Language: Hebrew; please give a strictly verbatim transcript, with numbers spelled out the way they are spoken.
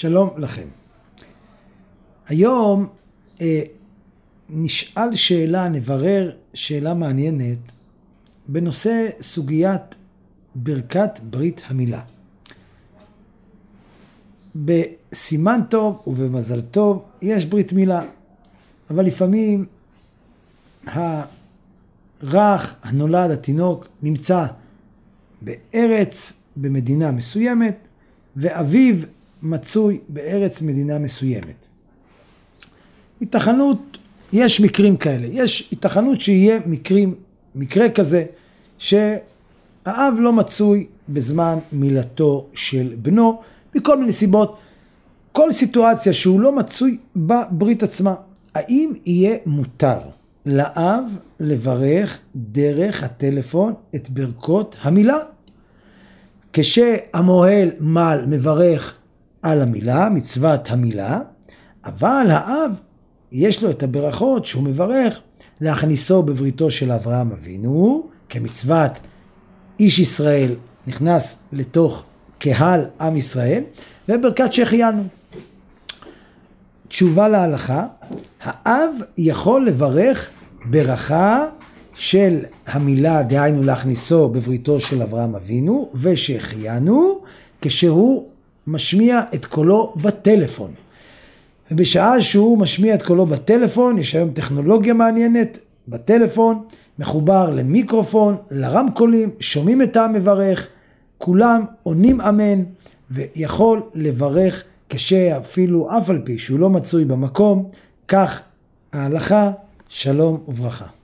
שלום לכם. היום אה, נשאל שאלה, נברר שאלה מעניינת בנושא סוגיית ברכת ברית המילה. בסימן טוב ובמזל טוב יש ברית מילה, אבל לפעמים הרך, הנולד, התינוק נמצא בארץ, במדינה מסוימת, ואביו מצוי בארץ מדינה מסוימת. התכנות, יש מקרים כאלה, יש התכנות שיהיה מקרים, מקרה כזה, שהאב לא מצוי בזמן מילתו של בנו, מכל מיני סיבות, כל סיטואציה שהוא לא מצוי בברית עצמה. האם יהיה מותר לאב לברך דרך הטלפון את ברכות המילה? כשהמוהל מל מברך על המילה, מצוות המילה, אבל האב יש לו את הברכות שהוא מברך להכניסו בבריתו של אברהם אבינו, כמצוות איש ישראל נכנס לתוך קהל עם ישראל, וברכת שהחיינו. תשובה להלכה, האב יכול לברך ברכה של המילה, דהיינו להכניסו בבריתו של אברהם אבינו, ושהחיינו, כשהוא משמיע את קולו בטלפון. ובשעה שהוא משמיע את קולו בטלפון, יש היום טכנולוגיה מעניינת בטלפון, מחובר למיקרופון, לרמקולים, שומעים את המברך, כולם עונים אמן, ויכול לברך כשאפילו אף על פי שהוא לא מצוי במקום, כך ההלכה, שלום וברכה.